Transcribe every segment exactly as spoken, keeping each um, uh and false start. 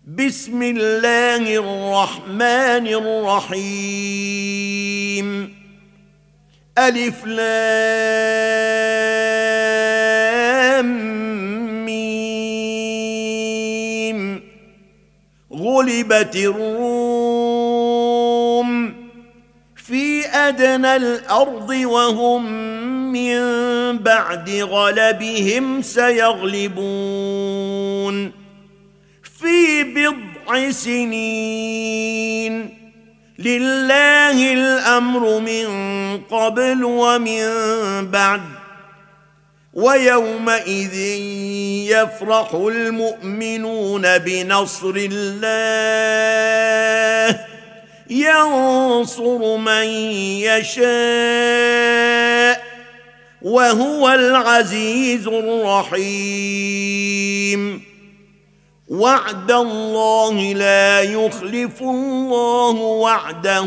بسم الله الرحمن الرحيم. ألف لام ميم. غلبت الروم في أدنى الأرض وهم من بعد غلبهم سيغلبون في بضع سنين. لله الأمر من قبل ومن بعد، ويومئذ يفرح المؤمنون بنصر الله ينصر من يشاء وهو العزيز الرحيم. وعد الله لا يخلف الله وعده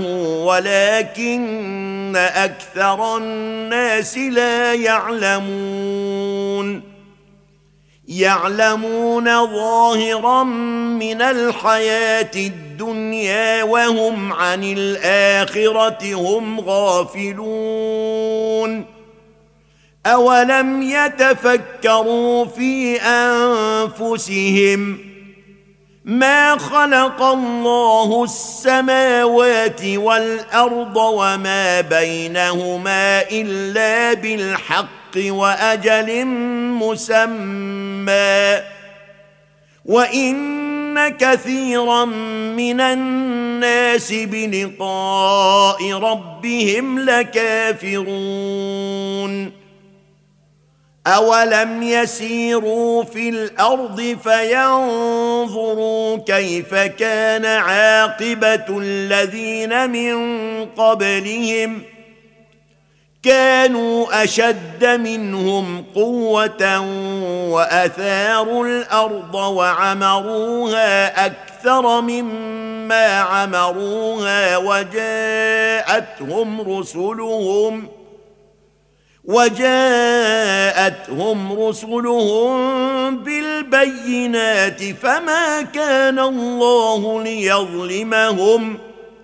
ولكن أكثر الناس لا يعلمون. يعلمون ظاهرا من الحياة الدنيا وهم عن الآخرة هم غافلون. أولم يتفكروا في أنفسهم ما خلق الله السماوات والأرض وما بينهما إلا بالحق وأجل مسمى، وإن كثيرا من الناس بلقاء ربهم لكافرون. أولم يسيروا في الأرض فينظروا كيف كان عاقبة الذين من قبلهم كانوا أشد منهم قوة وأثاروا الأرض وعمروها أكثر مما عمروها وجاءتهم رسلهم وجاءتهم رسلهم بالبينات فما كان الله ليظلمهم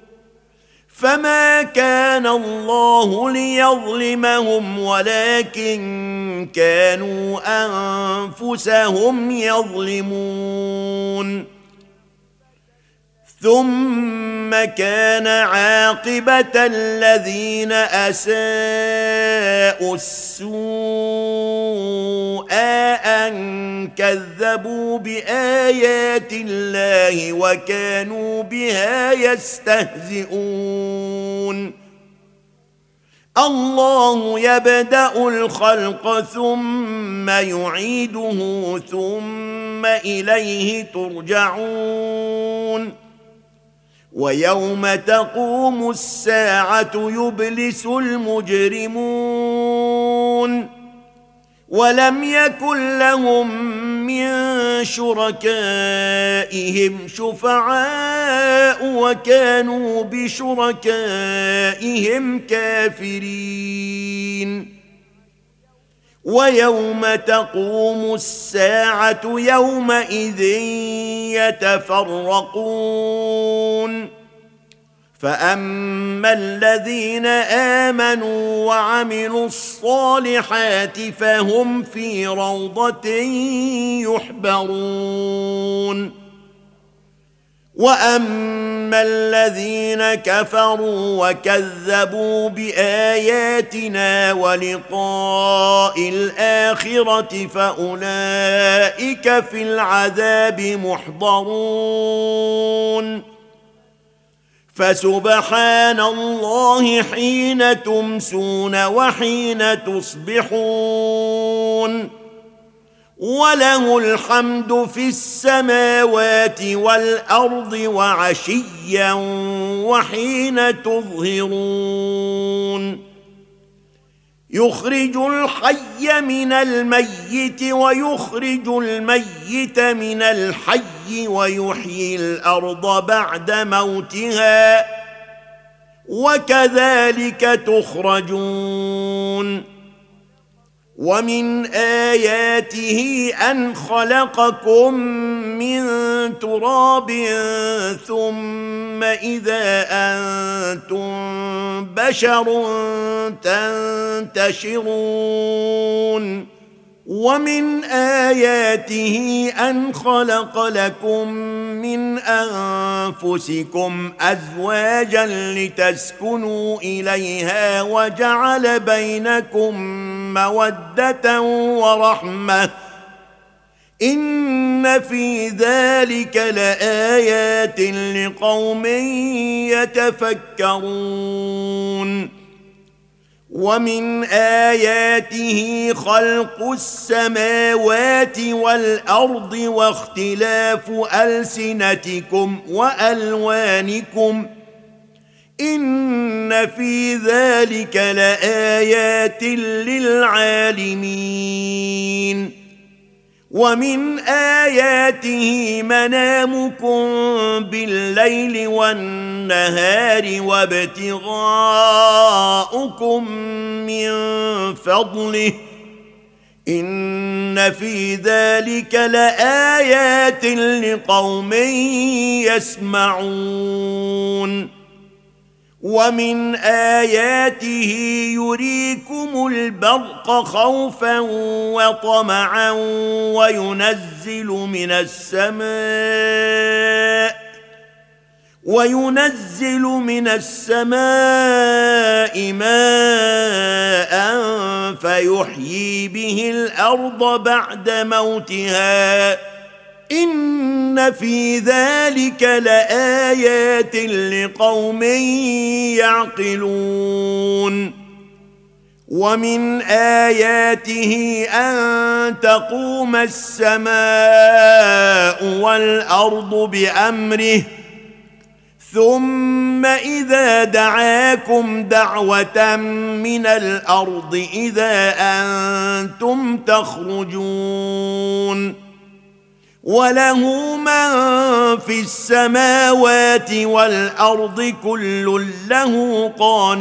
فما كان الله ليظلمهم ولكن كانوا أنفسهم يظلمون. ثم كان عاقبة الذين أساءوا السوء أن كذبوا بآيات الله وكانوا بها يستهزئون. الله يبدأ الخلق ثم يعيده ثم إليه ترجعون. ويوم تقوم الساعة يبلس المجرمون ولم يكن لهم من شركائهم شفعاء وكانوا بشركائهم كافرين. ويوم تقوم الساعة يومئذ يتفرقون. فأما الذين آمنوا وعملوا الصالحات فهم في روضة يحبرون. وأما الذين كفروا وكذبوا بآياتنا ولقاء الآخرة فأولئك في العذاب محضرون. فسبحان الله حين تمسون وحين تصبحون وله الحمد في السماوات والأرض وعشيا وحين تظهرون. يخرج الحي من الميت ويخرج الميت من الحي ويحيي الأرض بعد موتها وكذلك تخرجون. ومن آياته أن خلقكم من تراب ثم إذا أنتم بشر تنتشرون ومن آياته أن خلق لكم من أنفسكم أزواجا لتسكنوا إليها وجعل بينكم مودة ورحمة إن في ذلك لآيات لقوم يتفكرون ومن آياته خلق السماوات والأرض واختلاف ألسنتكم وألوانكم إن في ذلك لآيات للعالمين ومن آياته منامكم بالليل والنهار وابتغاؤكم من فضله إن في ذلك لآيات لقوم يسمعون ومن آياته يريكم البرق خوفا وطمعا وينزل من السماء وينزل من السماء ماء فيحيي به الأرض بعد موتها إن في ذلك لآيات لقوم يعقلون ومن آياته أن تقوم السماء والأرض بأمره ثم إذا دعاكم دعوة من الأرض إذا أنتم تخرجون وله من في السماوات والأرض كل له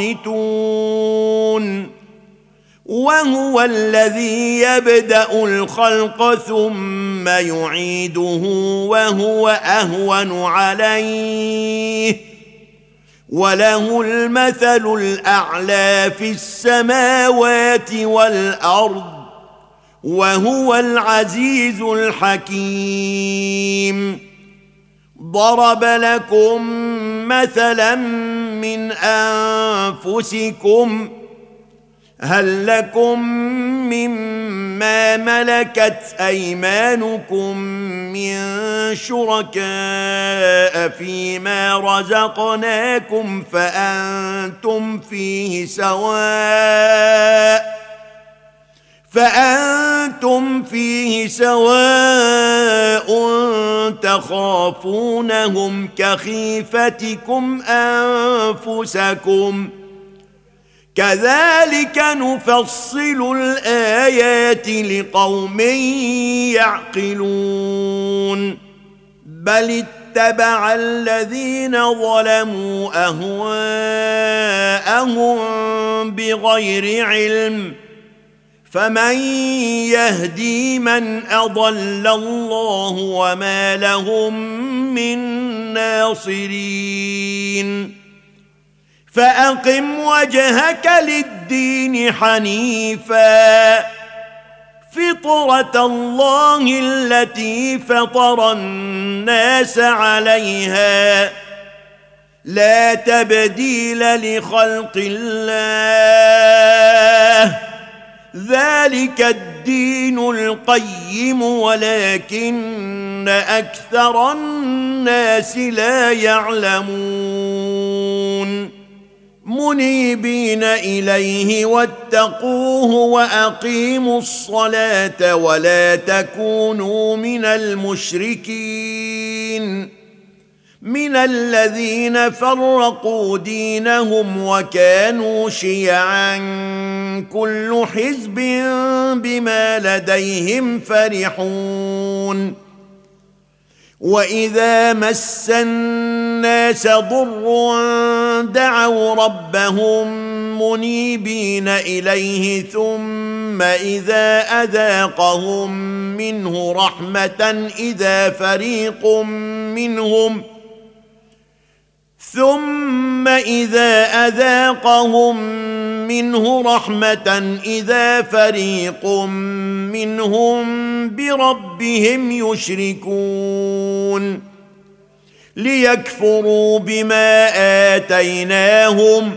قانتون وهو الذي يبدأ الخلق ثم يعيده وهو أهون عليه وله المثل الأعلى في السماوات والأرض وهو العزيز الحكيم ضرب لكم مثلا من أنفسكم هل لكم مما ملكت أيمانكم من شركاء فيما رزقناكم فأنتم فيه سواء فأنتم فيه سواء تخافونهم كخيفتكم أنفسكم كذلك نفصل الآيات لقوم يعقلون بل اتبع الذين ظلموا أهواءهم بغير علم فمن يهدي من أضل الله وما لهم من ناصرين فأقم وجهك للدين حنيفا فطرة الله التي فطر الناس عليها لا تبديل لخلق الله ذلك الدين القيم ولكن أكثر الناس لا يعلمون منيبين إليه واتقوه وأقيموا الصلاة ولا تكونوا من المشركين من الذين فرقوا دينهم وكانوا شيعا كل حزب بما لديهم فرحون وإذا مس الناس ضر دعوا ربهم منيبين إليه ثم إذا أذاقهم منه رحمة إذا فريق منهم ثم إذا أذاقهم منه رحمة إذا فريق منهم بربهم يشركون ليكفروا بما آتيناهم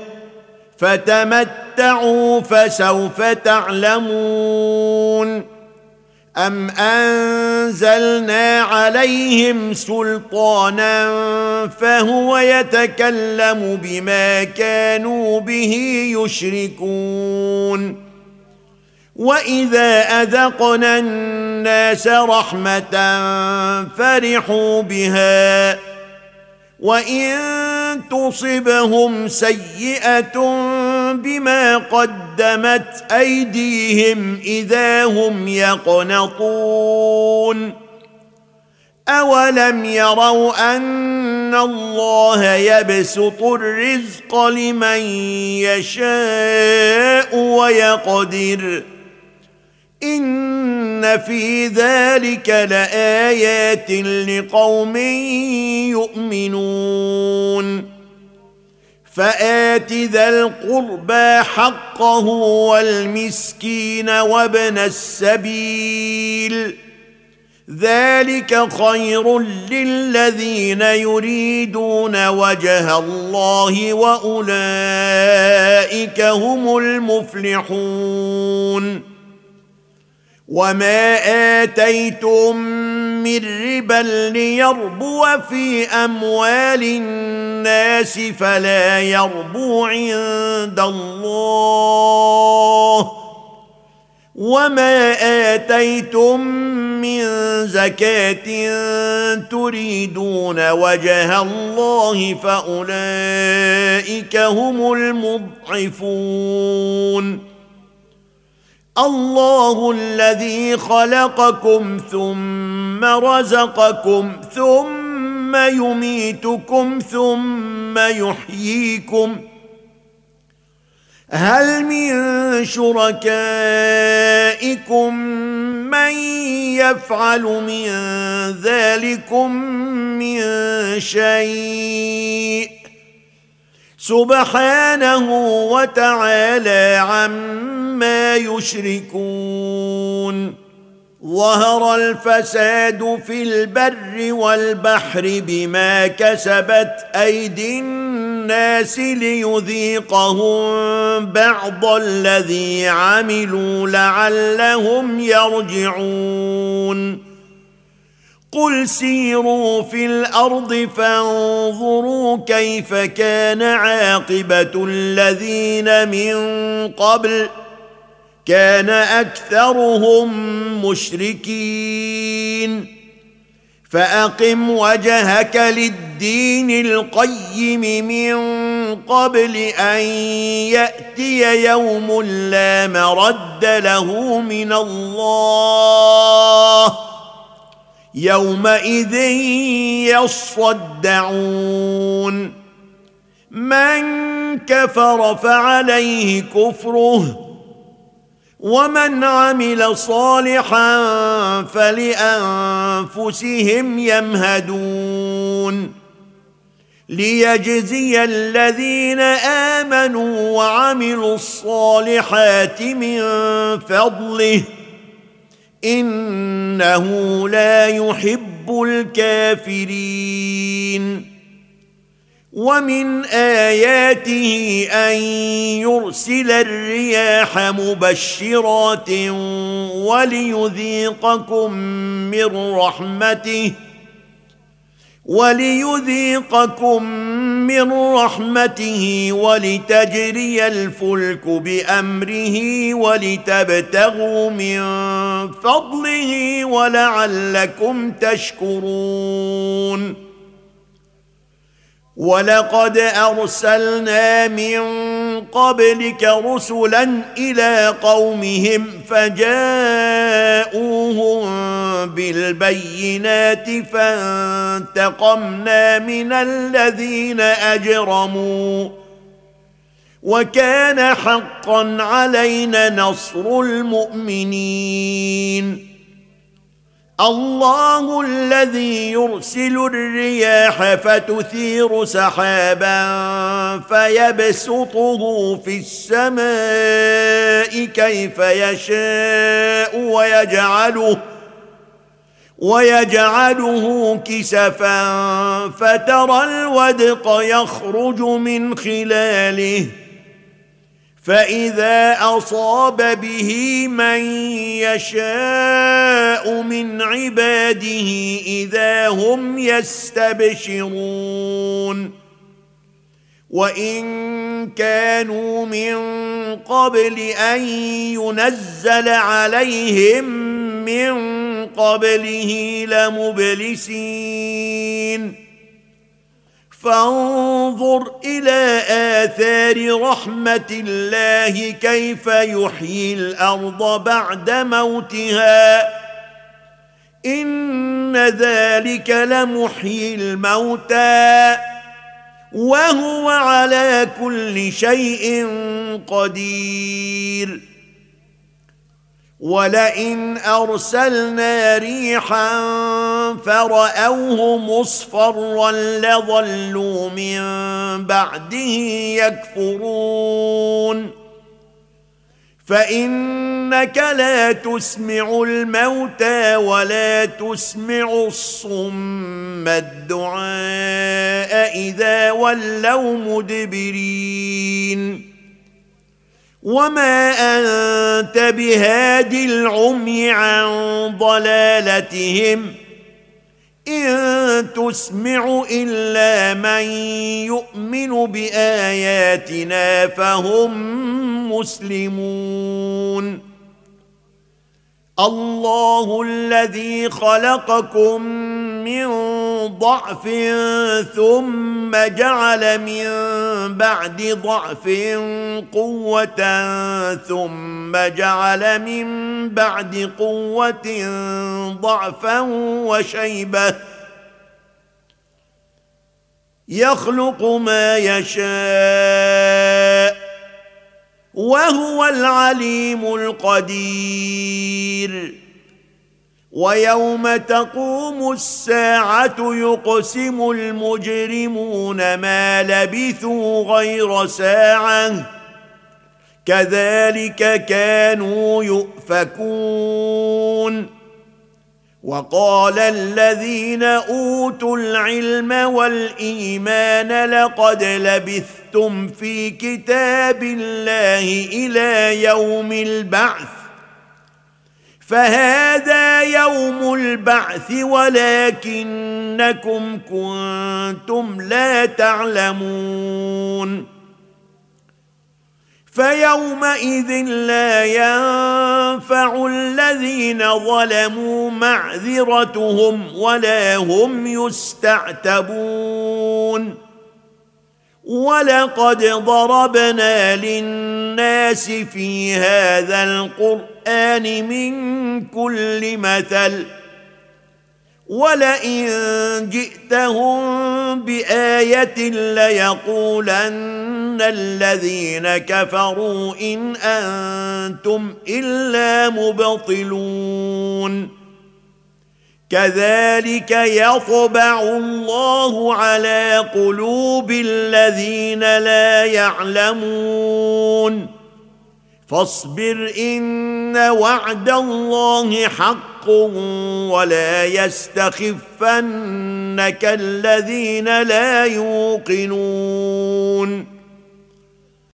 فتمتعوا فسوف تعلمون أم أنزلنا عليهم سلطانا فهو يتكلم بما كانوا به يشركون وإذا أذقنا الناس رحمة فرحوا بها وإن تصبهم سيئة بما قدمت أيديهم إذا هم يقنطون أولم يروا أن الله يبسط الرزق لمن يشاء ويقدر إن في ذلك لآيات لقوم يؤمنون فآت ذا القربى حقه والمسكين وابن السبيل ذلك خير للذين يريدون وجه الله وأولئك هم المفلحون وما آتيتم من ربا ليربو في أموال الناس فلا يربو عند الله وما آتيتم من زكاة تريدون وجه الله فأولئك هم المضعفون الله الذي خلقكم ثم رزقكم ثم يميتكم ثم يحييكم هل من شركائكم من يفعل من ذلكم من شيء سبحانه وتعالى عما يشركون ظهر الفساد في البر والبحر بما كسبت أيدي الناس ليذيقهم بعض الذي عملوا لعلهم يرجعون قل سيروا في الأرض فانظروا كيف كان عاقبة الذين من قبل كان أكثرهم مشركين فأقم وجهك للدين القيم من قبل أن يأتي يوم لا مرد له من الله يومئذ يصدعون من كفر فعليه كفره ومن عمل صالحا فلأنفسهم يمهدون ليجزي الذين آمنوا وعملوا الصالحات من فضله إنه لا يحب الكافرين ومن آياته أن يرسل الرياح مبشرات وليذيقكم من رحمته وليذيقكم من رحمته ولتجري الفلك بأمره ولتبتغوا من فضله ولعلكم تشكرون ولقد أرسلنا من قبلك رسلا إلى قومهم فجاءوهم بالبينات فانتقمنا من الذين أجرموا وكان حقا علينا نصر المؤمنين. الله الذي يرسل الرياح فتثير سحابا فيبسطه في السماء كيف يشاء ويجعله ويجعله كسفا فترى الودق يخرج من خلاله فإذا أصاب به من يشاء من عباده إذا هم يستبشرون. وإن كانوا من قبل أن ينزل عليهم من قبله لمبلسين. فانظر إلى آثار رحمة الله كيف يحيي الأرض بعد موتها إن ذلك لمحيي الموتى وهو على كل شيء قدير. ولئن أرسلنا ريحا فرأوه مصفرا لظلوا من بعده يكفرون. فإنك لا تسمع الموتى ولا تسمع الصم الدعاء إذا ولوا مدبرين. وما أنت بهاد العمي عن ضلالتهم إن تسمع إلا من يؤمن بآياتنا فهم مسلمون. الله الذي خلقكم من ضعف ثم جعل من بعد ضعف قوة ثم جعل من بعد قوة ضعفا وشيبة يخلق ما يشاء وهو العليم القدير. ويوم تقوم الساعة يقسم المجرمون ما لبثوا غير ساعة كذلك كانوا يؤفكون. وقال الذين أوتوا العلم والإيمان لقد لبثتم في كتاب الله إلى يوم البعث فهذا يوم البعث ولكنكم كنتم لا تعلمون. فيومئذ لا ينفع الذين ظلموا معذرتهم ولا هم يستعتبون. ولقد ضربنا للناس في هذا القرآن من كل مثل ولئن جئتهم بآية ليقولن الذين كفروا إن أنتم إلا مبطلون. كذلك يطبع الله على قلوب الذين لا يعلمون. فاصبر إن وعد الله حق ولا يستخفنك الذين لا يوقنون.